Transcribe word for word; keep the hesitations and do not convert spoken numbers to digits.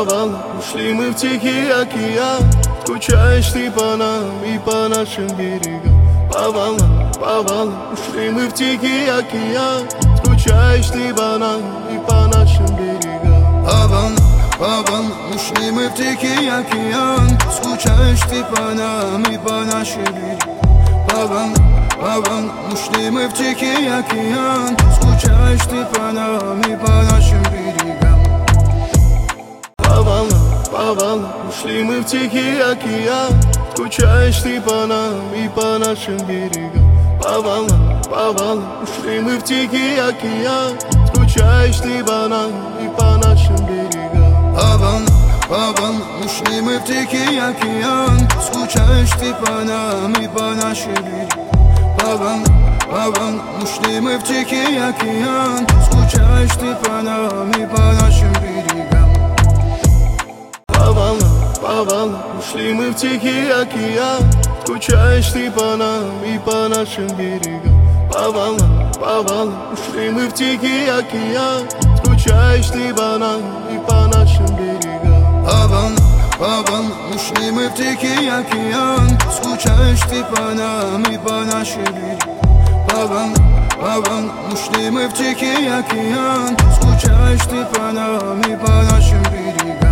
волнам ушли мы в Тихий океан. Скучаешь ты по нам и по нашим берегам. По волнам, по волнам ушли мы в Тихий океан. Скучаешь ты по нам и по нашим берегам. По волнам, по волнам ушли мы в Тихий океан. Скучаешь ты по нам и по нашим берегам. По волнам, по волнам ушли мы в Тихий океан. Скучаешь ты по нам и по нашим берегам. По волнам, по волнам ушли мы в Тихий океан. Скучаешь ты по нам и по нашим берегам. По волнам, по волнам ушли мы в Тихий океан. Скучаешь ты по нам и по нашим берегам. По волнам, по волнам ушли мы в Тихий океан. Скучаешь ты по нам и по нашим берегам. По волнам, по волнам ушли мы в Тихий океан. Скучаешь ты по нам и по нашим берегам. По волнам, по волнам ушли мы в Тихий океан. Скучаешь ты по нам и по нашим берегам. По волнам, по волнам ушли мы в Тихий океан. Скучаешь ты по нам и по нашим берегам. По волнам, по волнам ушли мы в Тихий океан. Скучаешь ты по нам и по нашим берегам. По волнам, по волнам ушли мы в Тихий океан. Скучаешь ты по нам и по нашим берегам.